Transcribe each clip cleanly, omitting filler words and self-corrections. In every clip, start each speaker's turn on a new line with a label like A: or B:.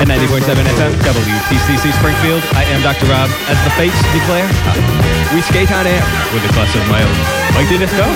A: 90.7 FM, WPCC Springfield. I am Dr. Rob. As the fates declare, we skate on air with a class of my own. Mike, did it go?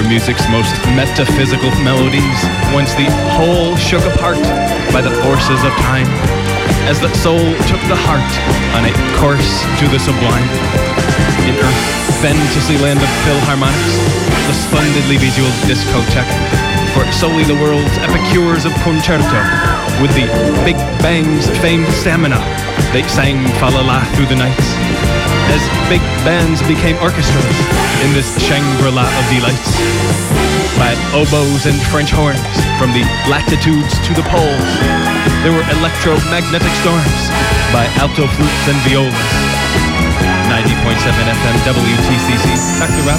A: music's most metaphysical melodies, once the whole shook apart by the forces of time, as the soul took the heart on a course to the sublime. In Earth, fantasy land of philharmonics, the splendidly bejeweled discotheque, for solely the world's epicures of concerto, with the Big Bang's famed stamina, they sang Fa La La through the nights. As big bands became orchestras in this Shangri-La of delights, by oboes and French horns from the latitudes to the poles, there were electromagnetic storms by alto flutes and violas. 90.7 FM WTCC, Dr. Rob.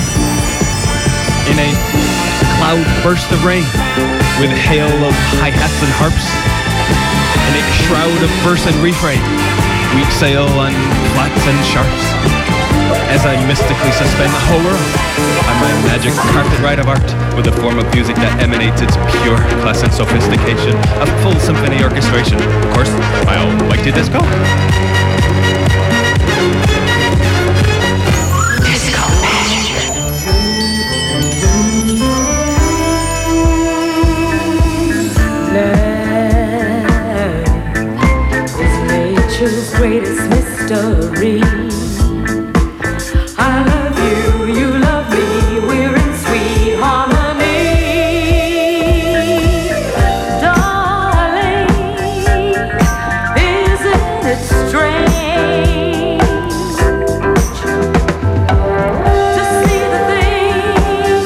A: In a cloud burst of rain, with hail of hi-hats and harps, in a shroud of verse and refrain, we sail on flats and sharps, as I mystically suspend the whole world on my magic carpet ride of art, with a form of music that emanates its pure class and sophistication, a full symphony orchestration. Of course, my old Mighty Disco.
B: Disco Magic. Love is nature's greatest mystery. I love you, you love me, we're in sweet harmony. Darling, isn't it strange to see the things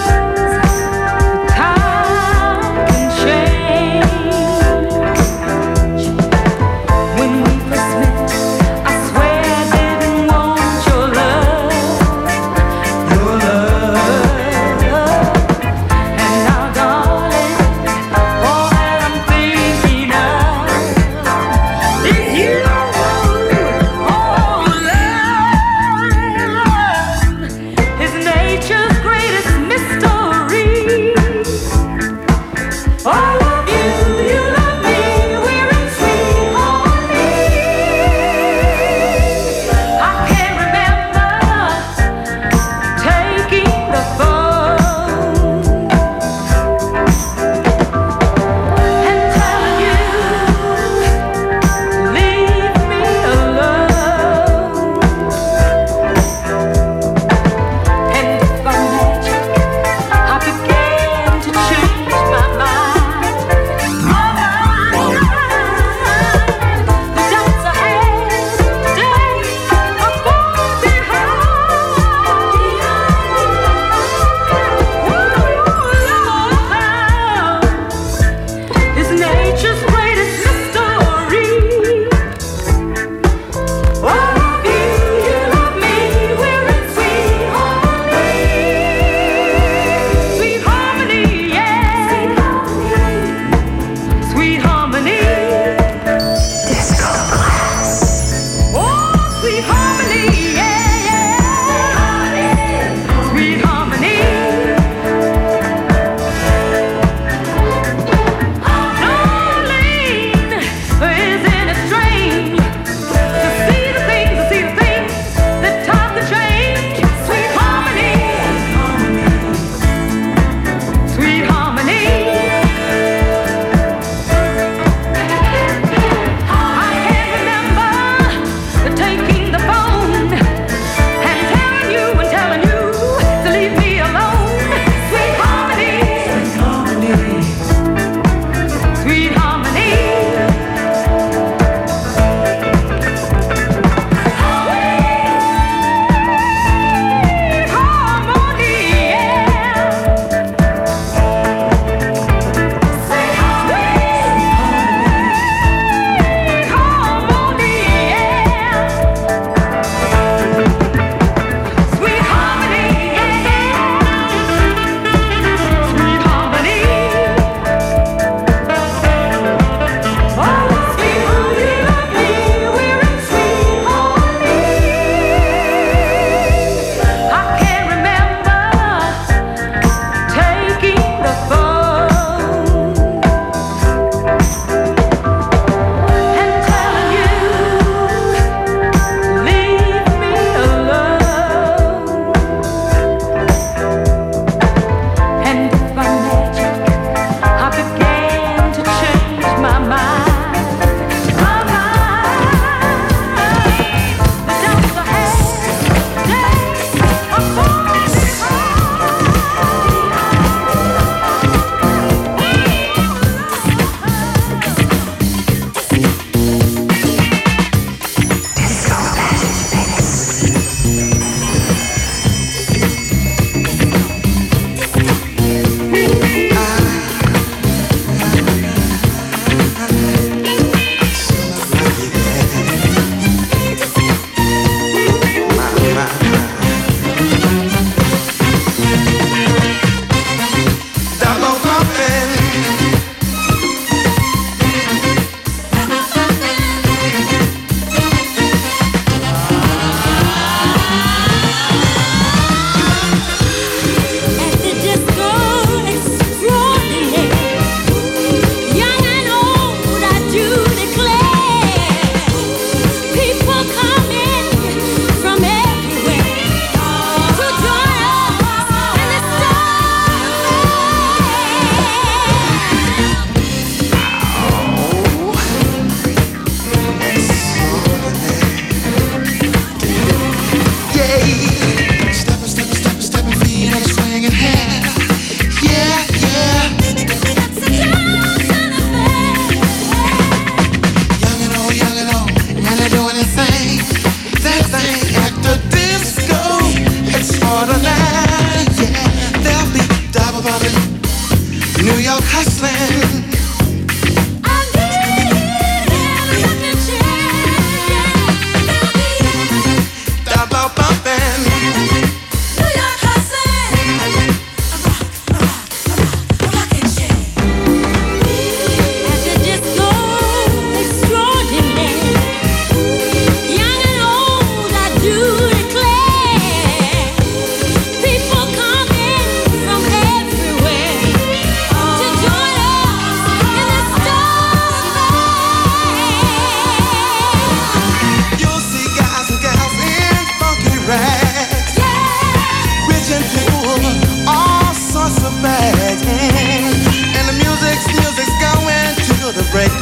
B: time can change? When we first met, I swear I didn't want your love. And now, darling, all that I'm thinking of is you. Oh,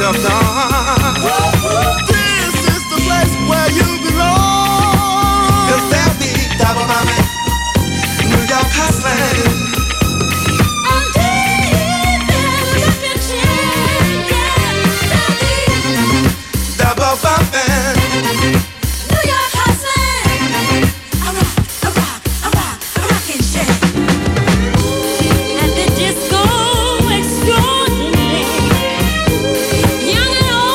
C: yourself done. This is the place where you belong. 'Cause there'll be double money, New York hustling. Double bumping,
B: New York hustling, a rockin' shake. At the disco extraordinary, young and old.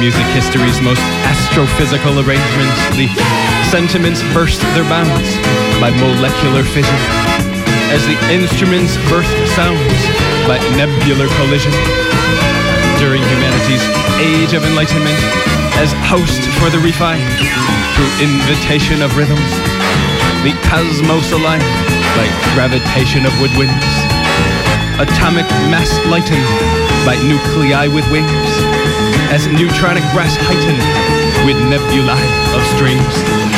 A: music history's most astrophysical arrangement, the sentiments burst their bounds by molecular fission, as the instruments birth sounds by nebular collision. During humanity's age of enlightenment, as host for the refined, through invitation of rhythms, the cosmos aligned by gravitation of woodwinds, atomic mass lightened by nuclei with wings, as neutronic brass heightened with nebulae of strings.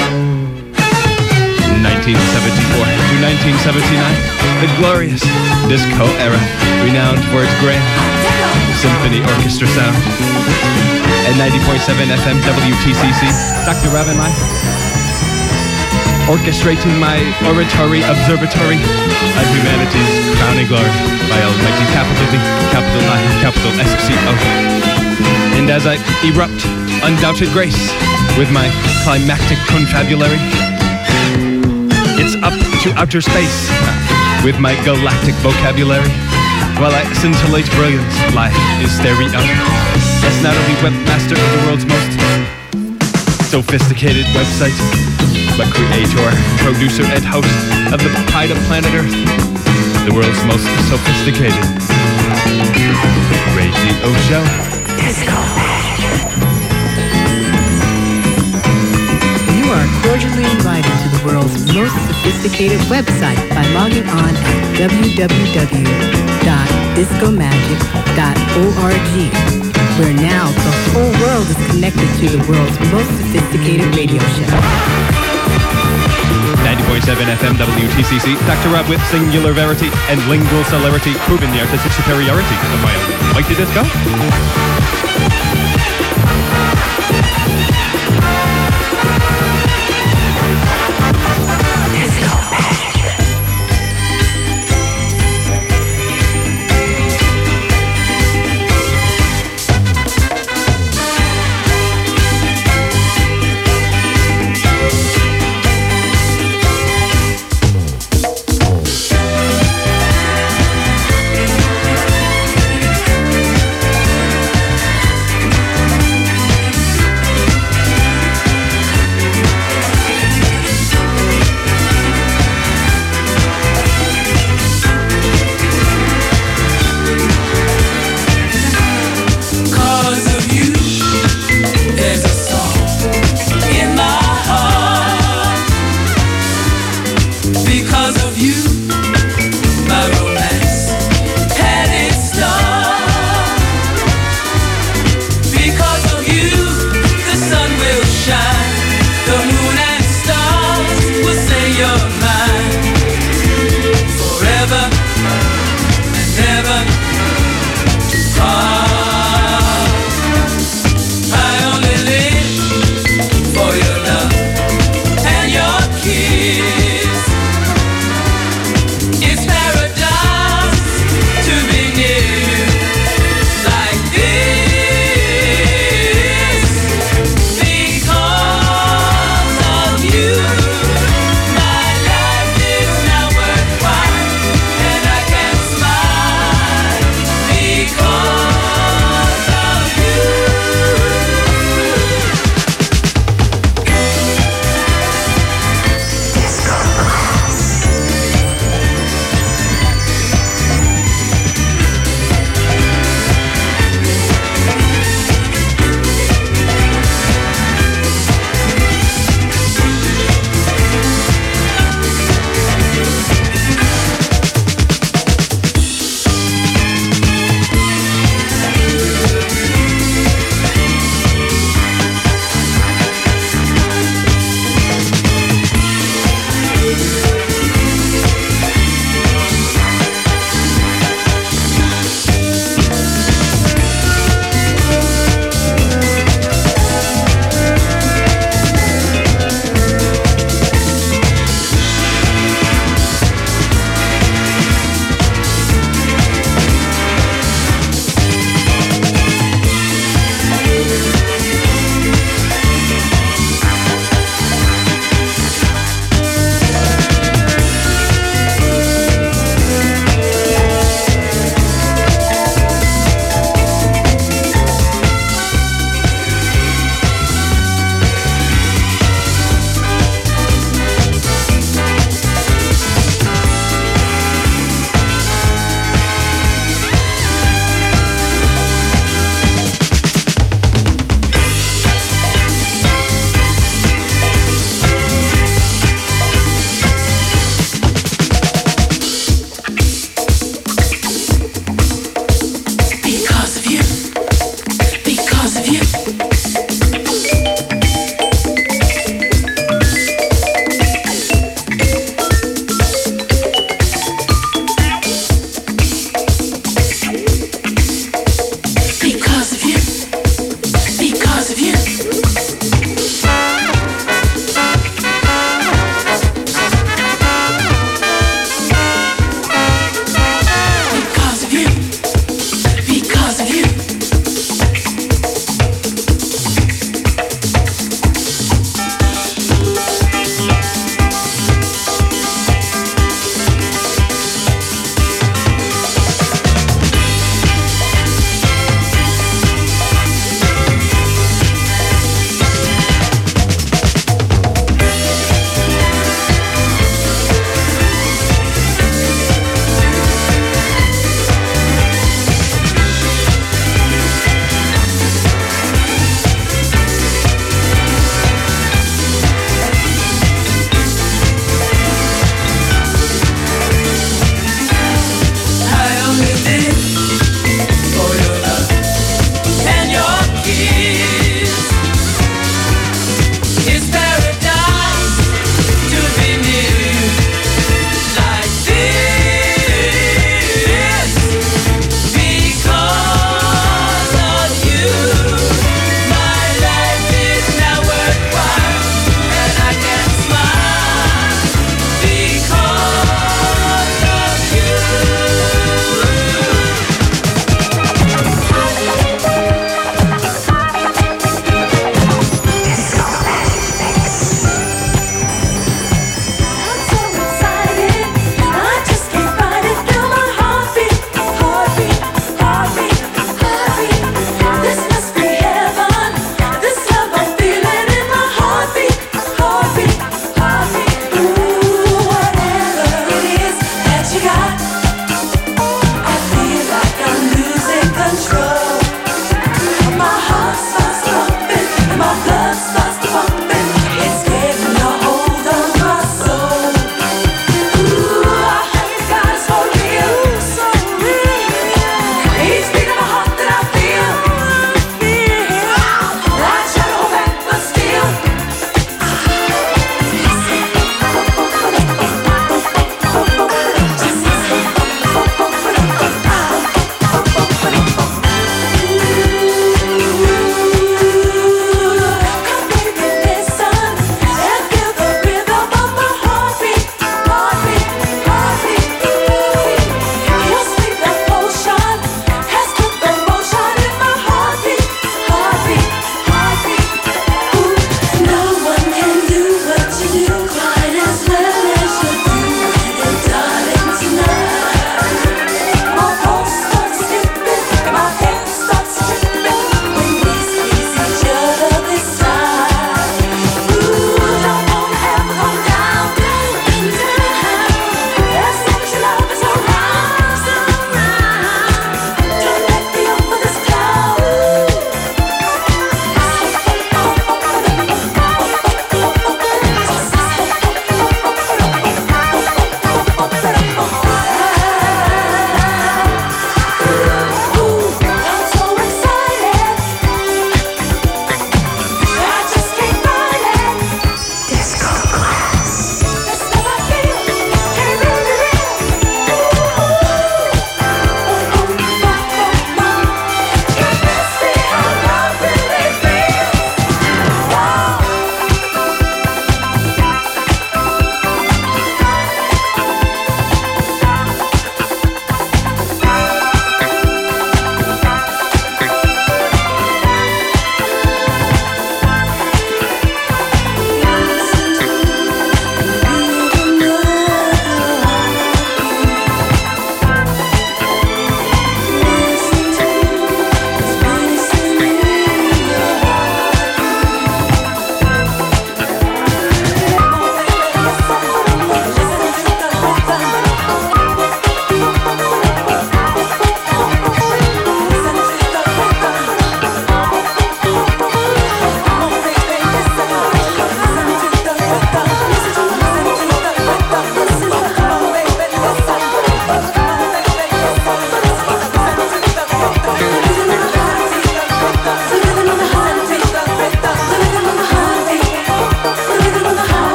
A: 1974 to 1979, the glorious disco era, renowned for its grand symphony orchestra sound. At 90.7 FM WTCC, Dr. Rob and I, orchestrating my oratory observatory of humanity's crowning glory by almighty capital D, capital I, capital SCO. And as I erupt undoubted grace with my climactic confabulary, it's up to outer space with my galactic vocabulary, while I scintillate brilliance, life is stereo. That's not only webmaster of the world's most sophisticated website, but creator, producer, and host of the pride of planet Earth, the world's most sophisticated radio show.
D: You are cordially invited to the world's most sophisticated website by logging on at www.discomagic.org, where now the whole world is connected to the world's most sophisticated radio show.
A: 90.7 FM WTCC, Dr. Rob with singular verity and lingual celerity, proving the artistic superiority of my almighty disco.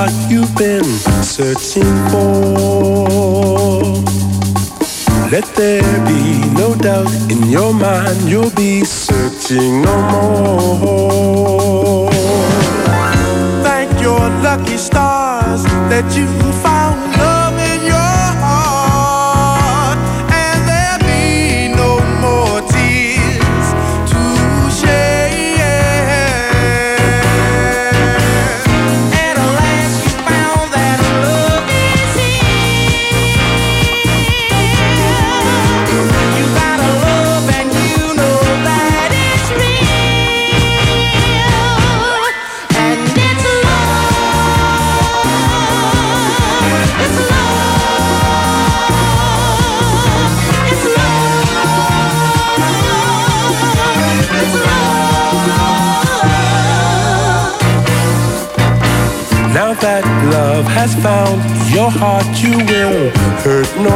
E: what you've been searching for. Let there be no doubt in your mind, you'll be searching no more. Thank your lucky stars that you found love in your heart, and there'll be no more tears to shed. At last you found that love is here. You got a love and you know that it's real, and it's love. It's love. It's love. It's love. Now that love has found your heart, you will hurt no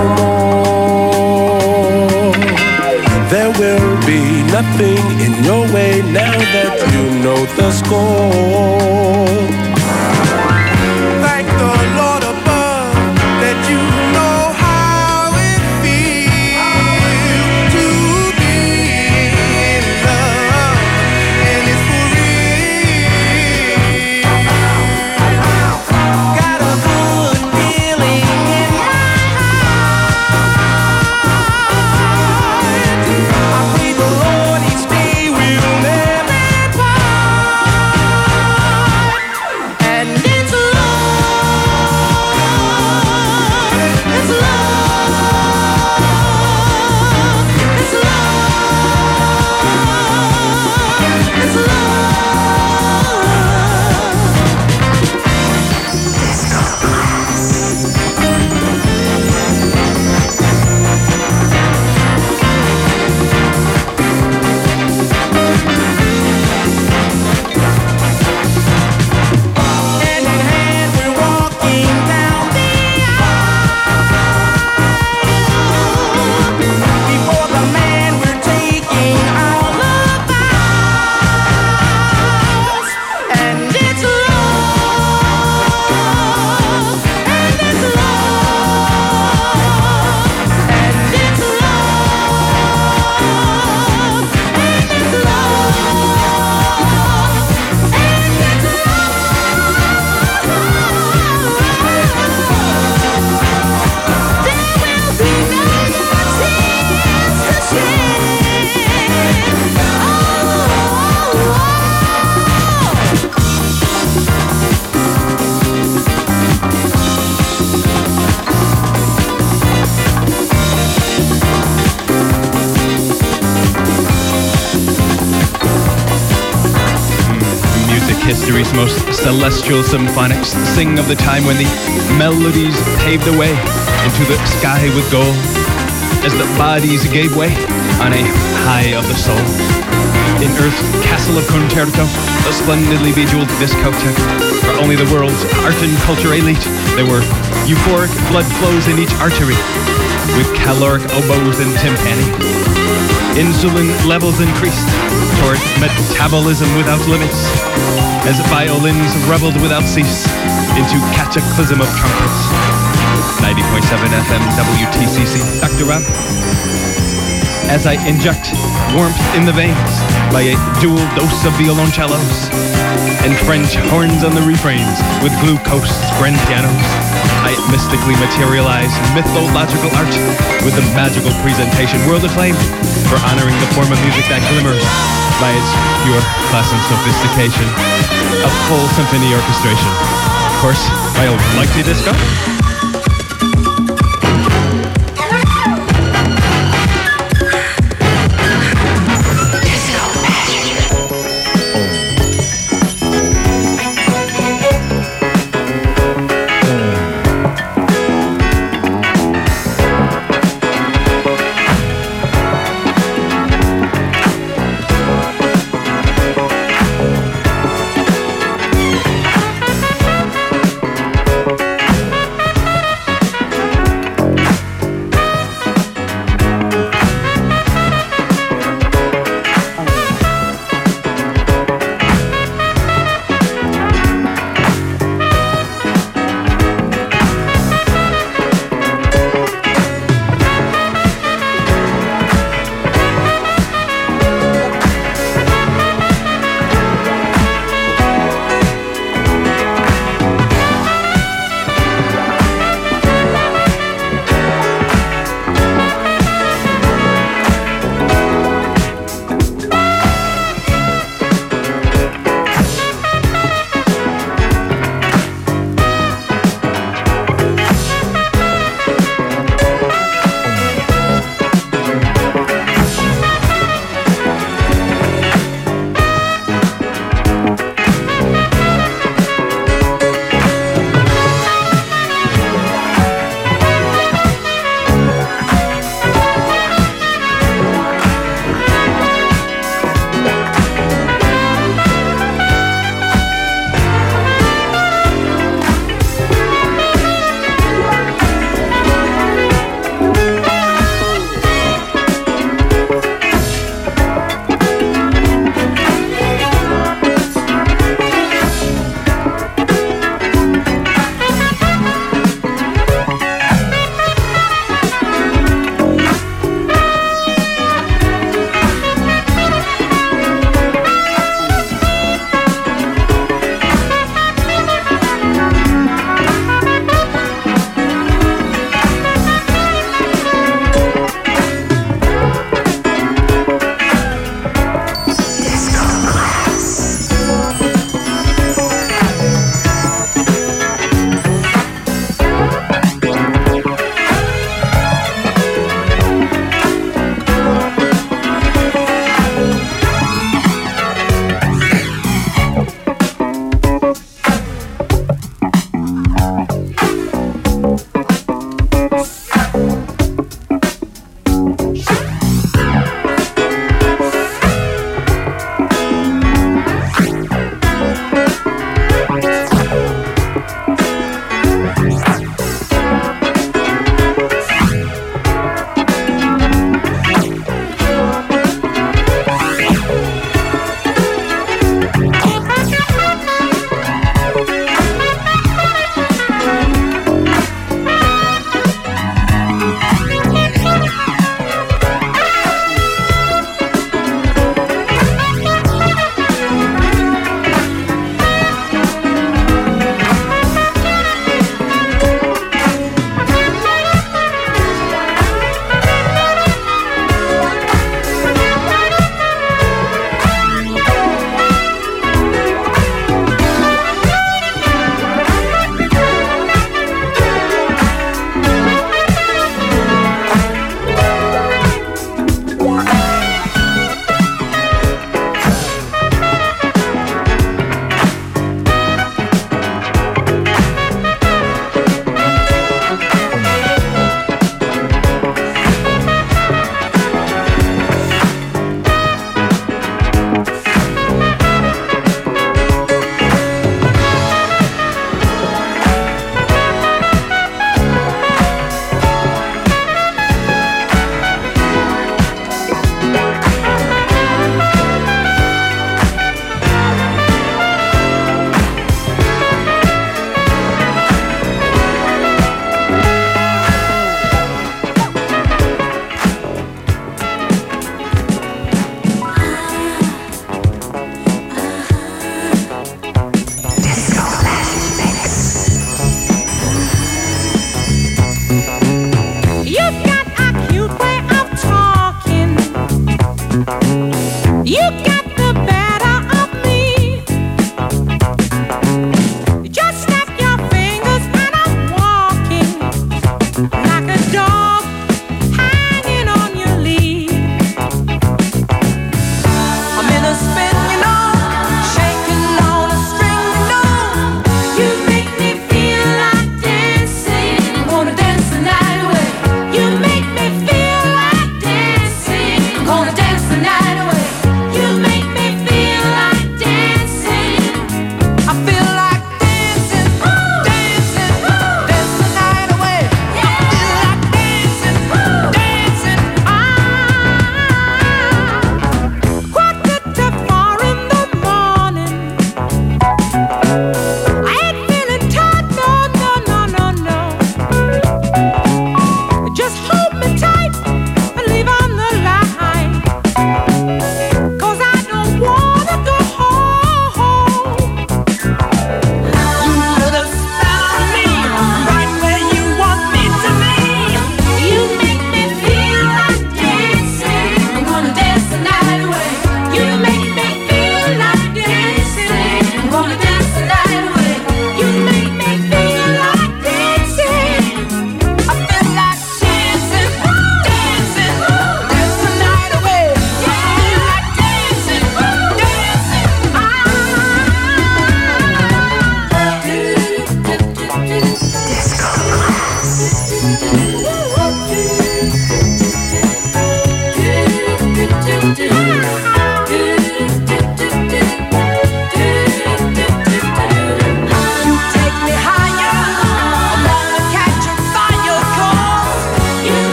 E: more. There will be nothing in your way now that you know the score. Thank the Lord above that you know how it feels to be in love, and it's for real. Got a good feeling in my heart. I pray the Lord each day will never part, and it's love. It's love. It's love. It's love. Hand in hand we're walking down the aisle. Before the man we're taking our vows, and it's love, and it's love, and it's love, and it's love, and it's There will be no more tears to shed.
A: Music history's most celestial symphonics sing of the time when the melodies paved the way into the sky with gold, as the bodies gave way on a high of the soul. In Earth's castle of concerto, a splendidly bejeweled discotheque, for only the world's art and culture elite, there were euphoric blood flows in each artery, with caloric oboes and timpani. Insulin levels increased toward metabolism without limits, as violins reveled without cease into cataclysm of trumpets. 90.7 FM WTCC. Dr. Rob. As I inject warmth in the veins by a dual dose of violoncellos and French horns on the refrains with glucose grand pianos, I mystically materialize mythological art with the magical presentation world acclaimed for honoring the form of music that glimmers by its pure class and sophistication. A full symphony orchestration. Of course, by Almighty Disco.